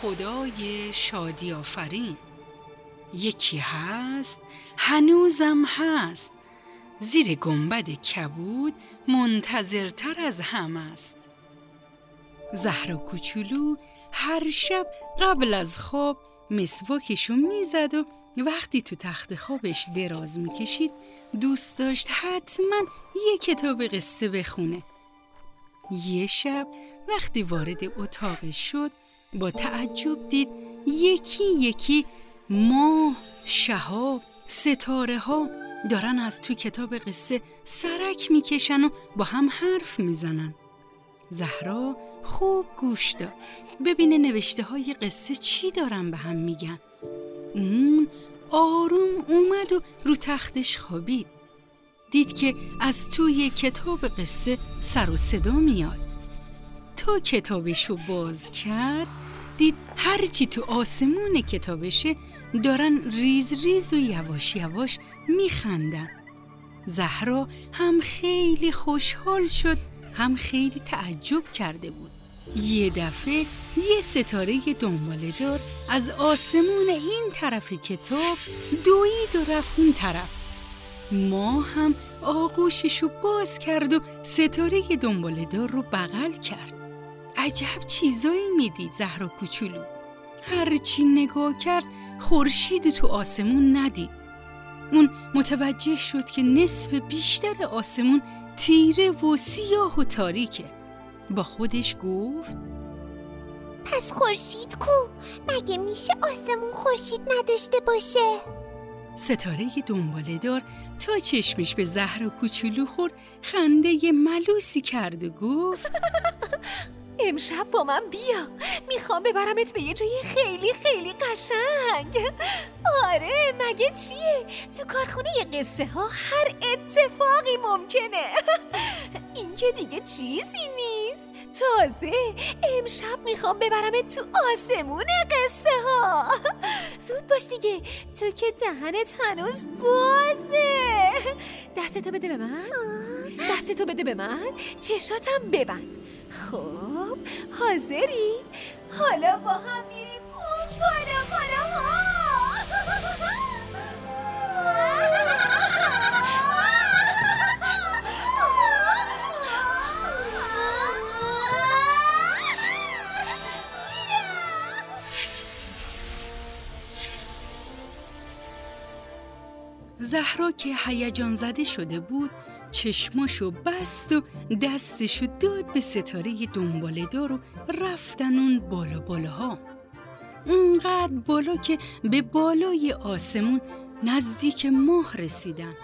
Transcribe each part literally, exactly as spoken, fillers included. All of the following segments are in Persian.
خدای شادی آفرین. یکی هست هنوزم هست، زیر گنبد کبود منتظرتر از هم است. زهرا کوچولو هر شب قبل از خواب مسواکشو میزد و وقتی تو تخت خوابش دراز میکشید دوست داشت حتما یه کتاب قصه بخونه. یه شب وقتی وارد اتاقش شد با تعجب دید یکی یکی ماه، شهاب، ستاره ها دارن از تو کتاب قصه سرک میکشن و با هم حرف میزنن. زهرا خوب گوش داد ببینه نوشته های قصه چی دارن به هم میگن. اون آروم اومد و رو تختش خوابید. دید که از توی کتاب قصه سر و صدا میاد. تا کتابشو باز کرد دید هرچی تو آسمون کتابشه دارن ریز ریز و یواش یواش میخندن. زهرا هم خیلی خوشحال شد هم خیلی تعجب کرده بود. یه دفعه یه ستاره دنباله‌دار از آسمون این طرف کتاب دوید و رفت اون طرف. ما هم آغوششو باز کرد و ستاره دنباله‌دار رو بغل کرد. عجب چیزایی میدید زهرا کوچولو. هرچی نگاه کرد خورشید تو آسمون ندید. اون متوجه شد که نصف بیشتر آسمون تیره و سیاه و تاریکه. با خودش گفت پس خورشید کو؟ مگه میشه آسمون خورشید نداشته باشه؟ ستاره دنباله‌دار تا چشمش به زهرا کوچولو خورد خنده ملوسی کرد و گفت امشب با من بیا، میخوام ببرمت به یه جای خیلی خیلی قشنگ. آره مگه چیه؟ تو کارخونه قصه ها هر اتفاقی ممکنه. این که دیگه چیزی نیست. تازه امشب میخوام ببرمت تو آسمون قصه ها. زود باش دیگه، تو که دهنت هنوز بازه. دستتو بده به من، دستتو بده به من، چشاتم ببند. خب حاضری؟ حالا با هم میریم اون بالا بالا ها. زهرا که هیجان زده شده بود چشماشو بست و دستشو داد به ستاره دنباله‌دار و رفتن اون بالا بالاها. اونقدر بالا که به بالای آسمون نزدیک ماه رسیدن.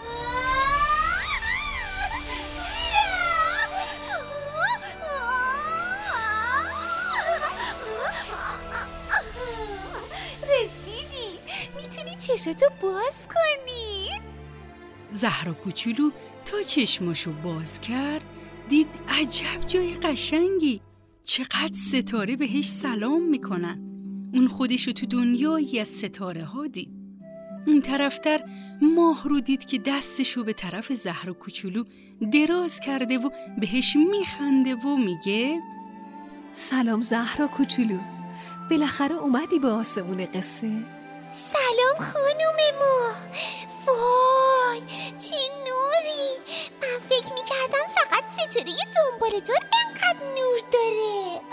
رسیدی، میتونی چشاتو باز کنی. زهرا کوچولو تا چشماشو باز کرد دید عجب جای قشنگی. چقدر ستاره بهش سلام میکنن. اون خودشو تو دنیایی از ستاره ها دید. اون طرفتر ماه رو دید که دستشو به طرف زهرا کوچولو دراز کرده و بهش میخنده و میگه سلام زهرا کوچولو، بالاخره اومدی به آسمون قصه. سلام خانوم ماه. وای چه نوری. من فکر میکردم فقط ستاره دنباله‌دار انقدر نور داره.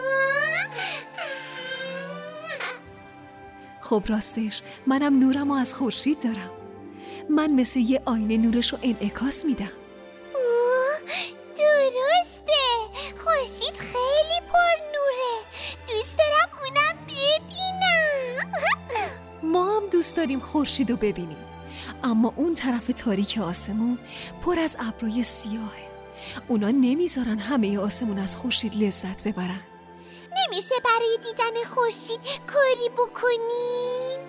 خب راستش منم نورمو از خورشید دارم. من مثل یه آینه نورشو انعکاس میدم. درسته، خورشید خیلی پر نوره. دوست دارم اونم ببینم. ما هم دوست داریم خورشیدو ببینیم، اما اون طرف تاریک آسمون پر از ابرای سیاهه. اونا نمیذارن همه آسمون از خورشید لذت ببرن. نمیشه برای دیدن خورشید کاری بکنیم؟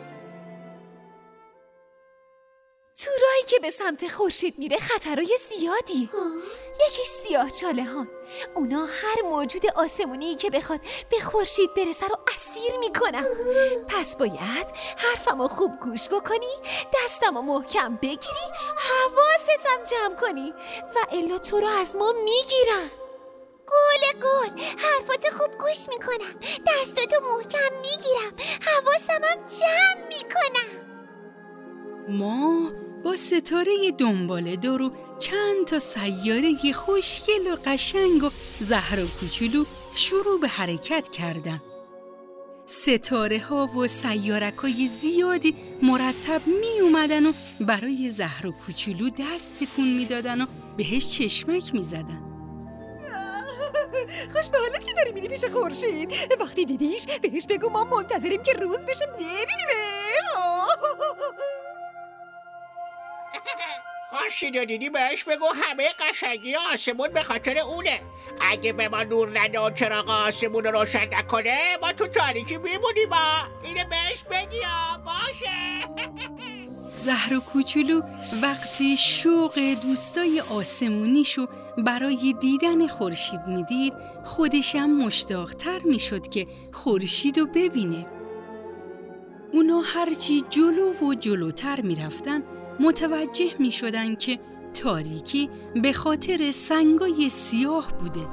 تو راهی که به سمت خورشید میره خطرای زیادی. یکیش سیاه چاله ها. اونا هر موجود آسمونی که بخواد به خورشید برسه رو اسیر میکنن. پس باید حرفمو خوب گوش بکنی، دستمو محکم بگیری، حواستم جمع کنی و الا تو رو از ما میگیرن. قول قول حرفات خوب گوش میکنم، دستاتو محکم میگیرم، حواسمم جمع میکنم. ما با ستاره دنباله دار و چند تا سیاره خوشگل و قشنگ و زهر و کوچولو شروع به حرکت کردن. ستاره ها و سیارک های زیادی مرتب می اومدن و برای زهر و کوچولو دست تکون می دادن و بهش چشمک می زدن. خوش به حالت که داری میری پیش خورشید. وقتی دیدیش بهش بگو ما منتظریم که روز بشه ببینیمش. خورشید رو دیدی بهش بگو همه قشنگی آسمون به خاطر اونه. اگه به ما نور نده و چراغ آسمون رو روشن نکنه ما تو تاریکی میمونیم. ما اینو بهش بگی باشه. زهر و کوچولو وقتی شوق دوستای آسمونیشو برای دیدن خورشید میدید خودشم مشتاق‌تر میشد که خورشید رو ببینه. اونا هرچی جلو و جلوتر میرفتن متوجه میشدن که تاریکی به خاطر سنگای سیاه بوده.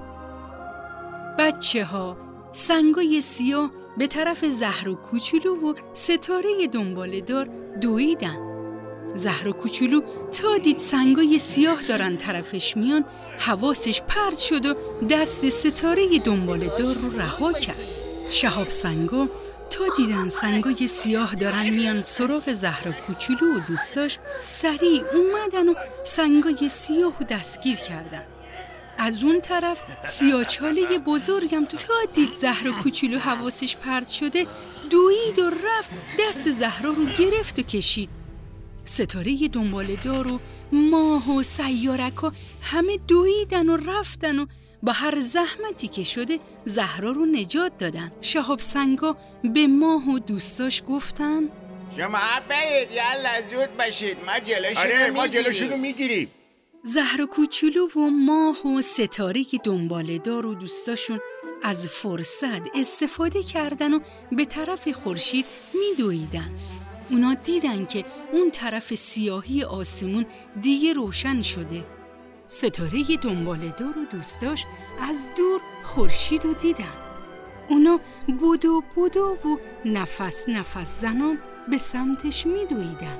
بچه ها سنگای سیاه به طرف زهر و کوچولو و ستاره دنباله دار دویدن. زهر و کوچولو تا دید سنگای سیاه دارن طرفش میان حواسش پرت شد و دست ستاره دنباله دار رو رها کرد. شهاب سنگا تا دیدن سنگای سیاه دارن میان سراغ زهر و کوچولو و دوستاش سریع اومدن و سنگای سیاه رو دستگیر کردن. از اون طرف سیاهچاله بزرگم تا دید زهر و کوچولو حواسش پرت شده دوید و رفت دست زهرا رو گرفت و کشید. ستاره دنباله دار و ماه و سیارکا همه دویدن و رفتن و با هر زحمتی که شده زهرا رو نجات دادن. شهاب سنگا به ماه و دوستاش گفتن شما برید یالا زود باشید ما جلوشونو آره میگیریم. ما جلوشونو میگیریم. زهر و کوچولو و ماه و ستاره دنباله دار و دوستاشون از فرصت استفاده کردن و به طرف خورشید میدویدن. اونا دیدن که اون طرف سیاهی آسمون دیگه روشن شده. ستاره دنباله دار و دوستاش از دور خورشید رو دیدن. اونا بودو بودو و نفس نفس زنان به سمتش میدویدن.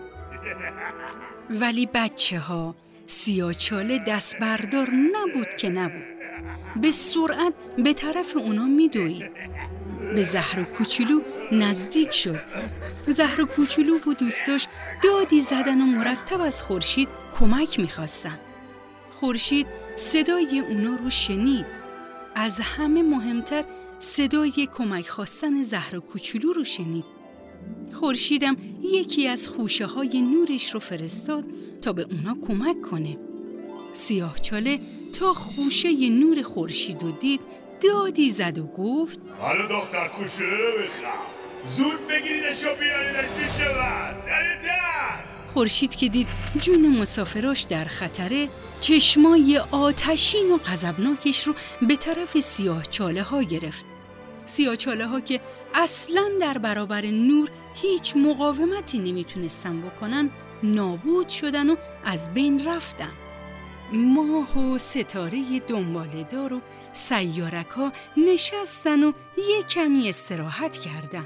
ولی بچه ها سیاهچاله دست بردار نبود که نبود. به سرعت به طرف اونا میدوید. به زهر و کوچولو نزدیک شد. زهر و کوچولو و دوستاش دادی زدن و مرتب از خورشید کمک میخواستن. خورشید صدای اونا رو شنید. از همه مهمتر صدای کمک خواستن زهر و کوچولو رو شنید. خورشیدم یکی از خوشه های نورش رو فرستاد تا به اونا کمک کنه. سیاهچاله تا خوشه نور خورشید رو دید دادی زد و گفت حالا دختر کوچولو رو بخوام زود بگیریدش و بیاریدش پیش من سریعتر. خورشید که دید جون مسافراش در خطره چشمای آتشین و غضبناکش رو به طرف سیاهچاله ها گرفت. سیاهچاله ها که اصلاً در برابر نور هیچ مقاومتی نمیتونستن بکنن نابود شدن و از بین رفتن. ماه و ستاره دنباله دار و سیارک ها نشستن و یک کمی استراحت کردن.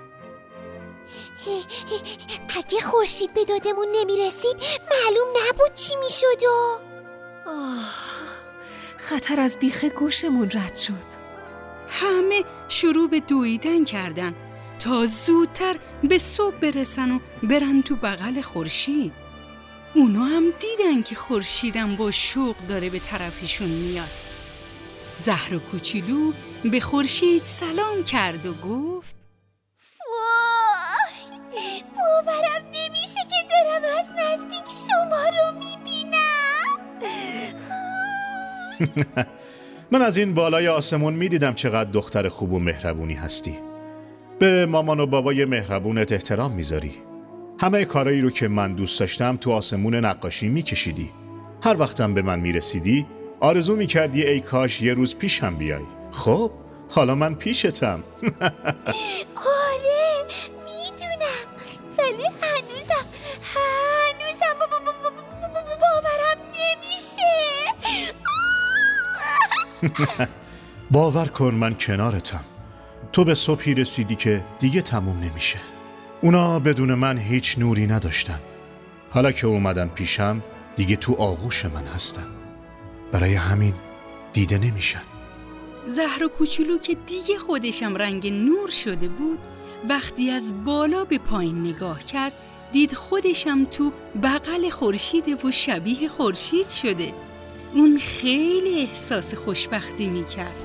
اگه خورشید به دادمون نمیرسید معلوم نبود چی میشد و آه، خطر از بیخ گوشمون رد شد. همه شروع به دویدن کردن تا زودتر به صبح برسن و برن تو بغل خورشید. اونا هم دیدن که خورشیدم با شوق داره به طرفشون میاد. زهر و کوچولو به خورشید سلام کرد و گفت وای باورم نمیشه که دارم از نزدیک شما رو میبینم. من از این بالای آسمون میدیدم چقدر دختر خوب و مهربونی هستی. به مامان و بابای مهربونت احترام میذاری. همه کارایی رو که من دوست داشتم تو آسمون نقاشی میکشیدی. هر وقتم به من میرسیدی آرزو میکردی ای کاش یه روز پیشم بیای. خب حالا من پیشتم. آره میدونم ولی هنوزم هنوزم باورم نمیشه. باور کن من کنارتم. تو به صبحی رسیدی که دیگه تموم نمیشه. اونا بدون من هیچ نوری نداشتن. حالا که اومدن پیشم دیگه تو آغوش من هستن. برای همین دیده نمیشن. زهرا کوچولو که دیگه خودشم رنگ نور شده بود، وقتی از بالا به پایین نگاه کرد دید خودشم تو بغل خورشیده و شبیه خورشید شده. اون خیلی احساس خوشبختی میکرد.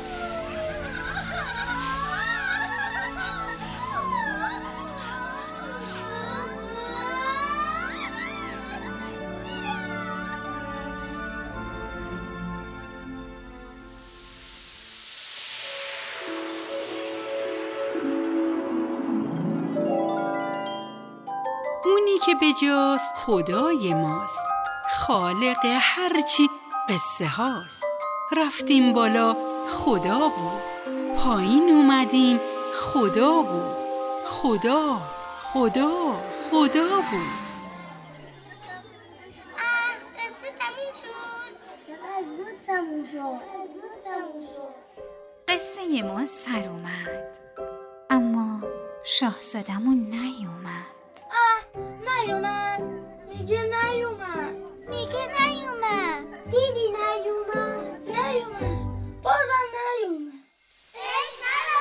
اونی که به جز خدای ماست، خالق هرچی قصه هاست. رفتیم بالا خدا بود، پایین اومدیم خدا بود. خدا خدا خدا بود. اه قصه تموم شد. چقدر زود تموم شد. قصه ما سر اومد، اما شاهزادمون نیومد. اه نیومد. میگه نیومد. میگه نیومد. دیدی نیومد. نیومد. بازم نیومد. فکر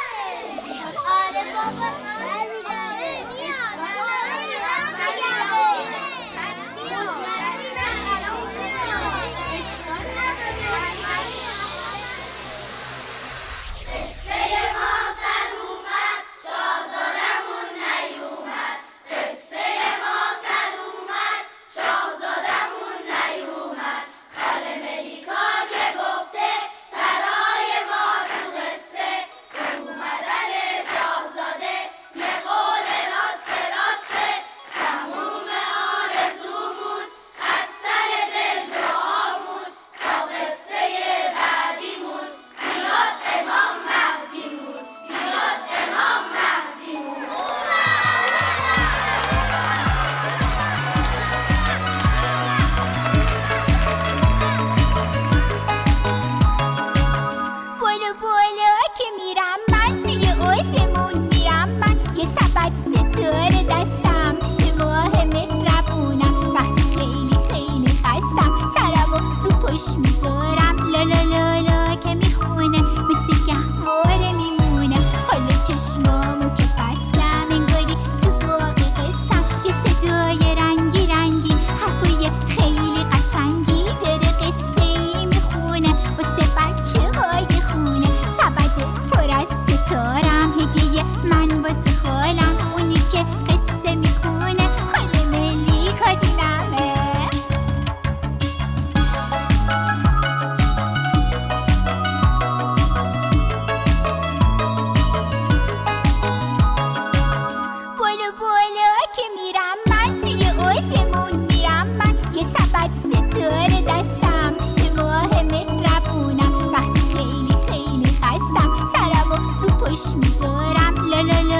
نداره. آره بابا نداره. میاد. میذارم لا لا لا